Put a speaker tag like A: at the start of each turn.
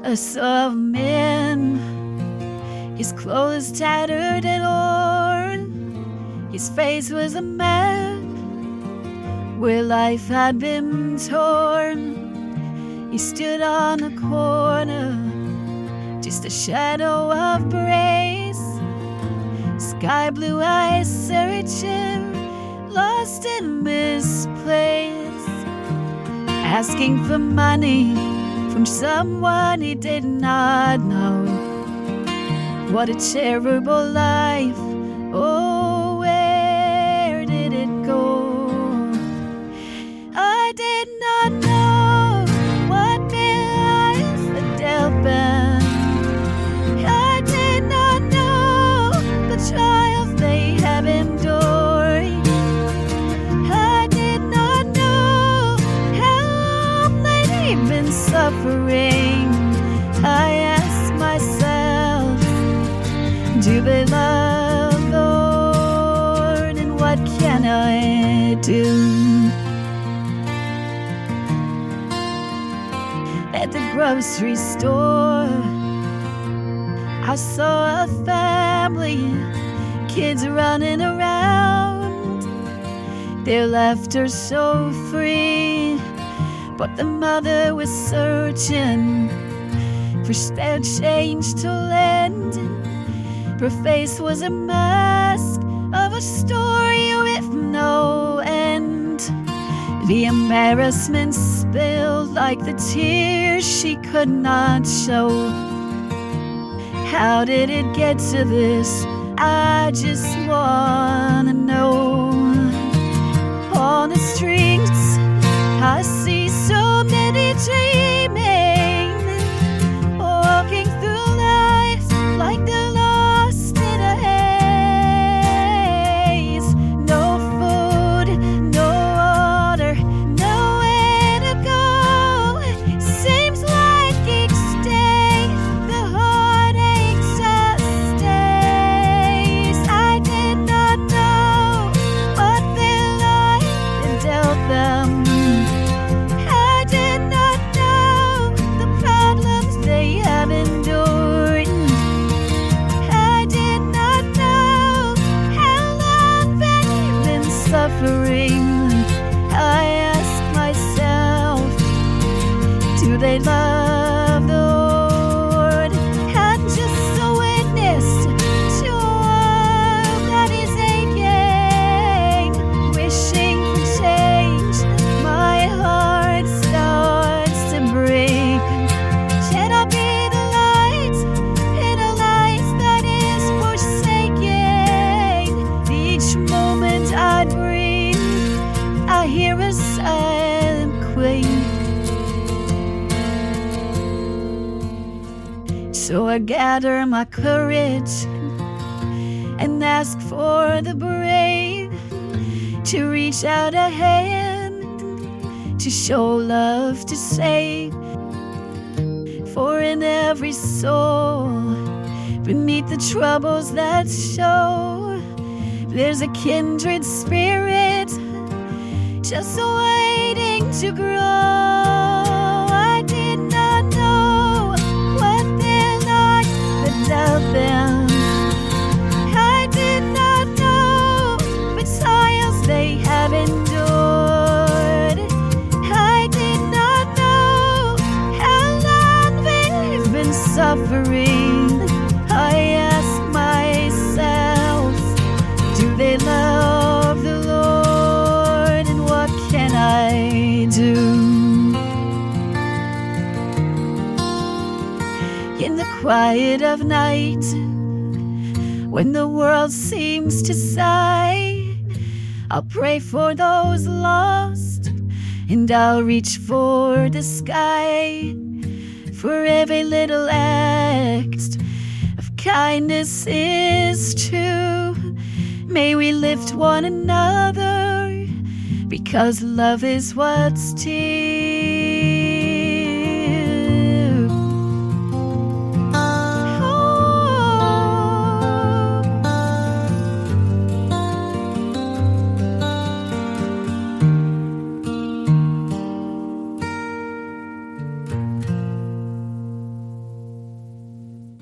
A: I saw a man, his clothes tattered and worn. His face was a map where life had been torn. He stood on a corner, just a shadow of grace. Sky blue eyes searching, lost and misplaced, asking for money from someone he did not know. What a terrible life. Oh, where did it go? I did not know what lies the dealt them. I did not know the trials they have endured. I did not know how long they've been suffering. I ask myself, do they love the Lord, and what can I do? At the grocery store, I saw a family, kids running around, their laughter so free, but the mother was searching for spare change to lend. Her face was a mask of a story with no end. The embarrassment spilled like the tears she could not show. How did it get to this? I just wanna know. On the streets, I see so many dreaming, walking through life like they're lost in a haze. No food, no water, nowhere to go. Seems like each day the heartache just stays. I did not know what their life had dealt them. I did not know the problems they have endured. I did not know how long they've been suffering. I ask myself, do they love the Lord? I'm just a witness to all that is aching, wishing for change. My heart starts to break. Can I be the light in a life that is forsaken? Each moment I breathe, I hear a silent quake. So I gather my courage and ask for the brave to reach out a hand, to show love, to save. For in every soul, beneath the troubles that show, there's a kindred spirit just waiting to grow. I did not know what their lives had dealt them. I did not know the trials they have endured. I did not know how long they've been suffering. I ask myself, do they love the Lord, and what can I do? In the quiet of night, when the world seems to sigh, I'll pray for those lost, and I'll reach for the sky. For every little act of kindness is true. May we lift one another, because love is what's true.